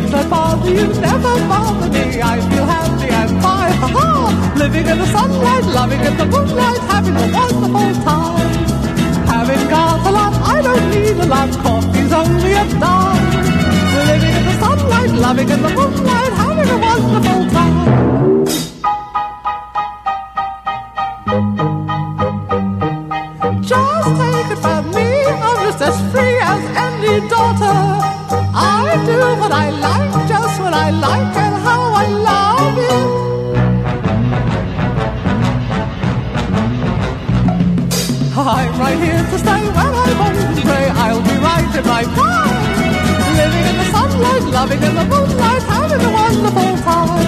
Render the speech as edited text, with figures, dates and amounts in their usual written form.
don't bother you, never bother me. I feel happy and fine, ha-ha. Living in the sunlight, loving in the moonlight, having a wonderful time. Having got a lot, I don't need a lot, coffee's only a dime. Living in the sunlight, loving in the moonlight, having a wonderful time. Just take it from me, I'm just as free as any daughter. I do what I like, just what I like, and how I love it. I'm right here to stay when I'm old and grey, I'll be right in my prime. Living in the sunlight, loving in the moonlight, having a wonderful time.